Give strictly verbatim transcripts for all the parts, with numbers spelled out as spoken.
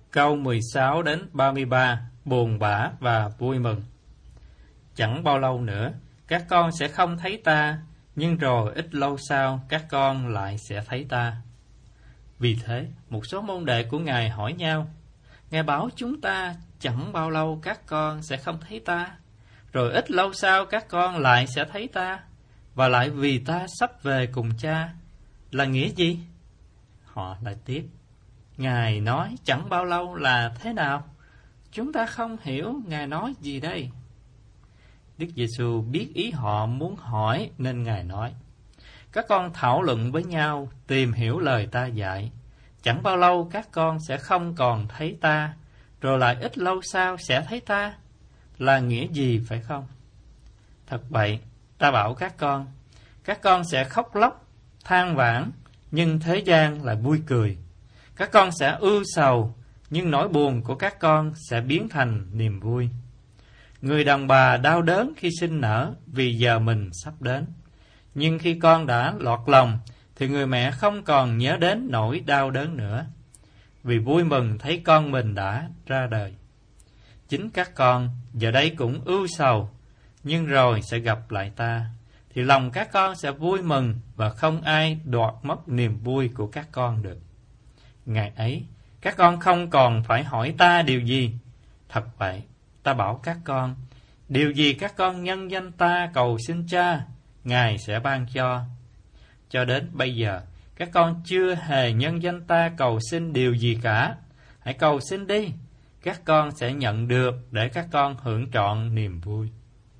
Câu mười sáu đến ba mươi ba, buồn bã và vui mừng. Chẳng bao lâu nữa, các con sẽ không thấy ta, nhưng rồi ít lâu sau, các con lại sẽ thấy ta. Vì thế, một số môn đệ của Ngài hỏi nhau, Ngài bảo chúng ta chẳng bao lâu các con sẽ không thấy ta, rồi ít lâu sau các con lại sẽ thấy ta, và lại vì ta sắp về cùng cha, là nghĩa gì? Họ lại tiếp, Ngài nói chẳng bao lâu là thế nào? Chúng ta không hiểu Ngài nói gì đây. Đức Giêsu biết ý họ muốn hỏi nên Ngài nói, các con thảo luận với nhau, tìm hiểu lời ta dạy. Chẳng bao lâu các con sẽ không còn thấy ta, rồi lại ít lâu sau sẽ thấy ta. Là nghĩa gì phải không? Thật vậy, ta bảo các con, các con sẽ khóc lóc, than vãn, nhưng thế gian lại vui cười. Các con sẽ ưu sầu, nhưng nỗi buồn của các con sẽ biến thành niềm vui. Người đàn bà đau đớn khi sinh nở vì giờ mình sắp đến. Nhưng khi con đã lọt lòng, thì người mẹ không còn nhớ đến nỗi đau đớn nữa, vì vui mừng thấy con mình đã ra đời. Chính các con giờ đây cũng ưu sầu, nhưng rồi sẽ gặp lại ta, thì lòng các con sẽ vui mừng và không ai đoạt mất niềm vui của các con được. Ngày ấy, các con không còn phải hỏi ta điều gì. Thật vậy, ta bảo các con, điều gì các con nhân danh ta cầu xin Cha, Ngài sẽ ban cho. Cho đến bây giờ, các con chưa hề nhân danh ta cầu xin điều gì cả. Hãy cầu xin đi, các con sẽ nhận được để các con hưởng trọn niềm vui.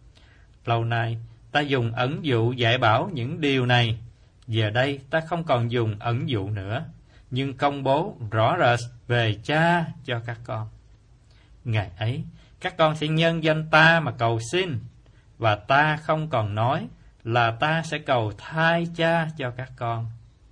Lâu nay, ta dùng ẩn dụ dạy bảo những điều này. Giờ đây, ta không còn dùng ẩn dụ nữa, nhưng công bố rõ rệt về Cha cho các con. Ngày ấy, các con sẽ nhân danh ta mà cầu xin, và ta không còn nói là ta sẽ cầu thay Cha cho các con.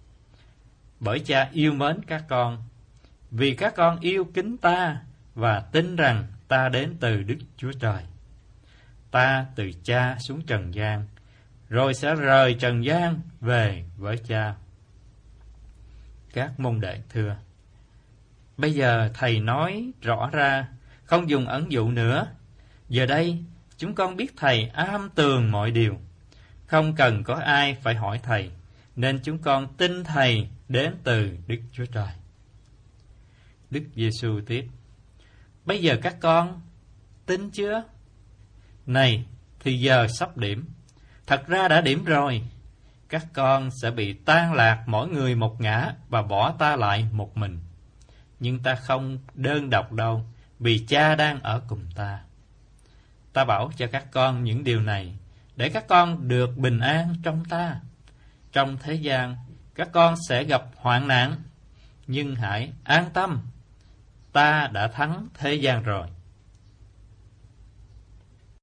Bởi Cha yêu mến các con, vì các con yêu kính ta và tin rằng ta đến từ Đức Chúa Trời. Ta từ Cha xuống trần gian, rồi sẽ rời trần gian về với Cha. Các môn đệ thưa, bây giờ Thầy nói rõ ra, không dùng ẩn dụ nữa. Giờ đây, chúng con biết Thầy am tường mọi điều, không cần có ai phải hỏi Thầy, nên chúng con tin Thầy đến từ Đức Chúa Trời. Đức Giêsu tiếp, bây giờ các con tin chưa? Này, thì giờ sắp điểm. Thật ra đã điểm rồi. Các con sẽ bị tan lạc mỗi người một ngã và bỏ ta lại một mình. Nhưng ta không đơn độc đâu, vì Cha đang ở cùng ta. Ta bảo cho các con những điều này, để các con được bình an trong ta. Trong thế gian, các con sẽ gặp hoạn nạn, nhưng hãy an tâm, ta đã thắng thế gian rồi.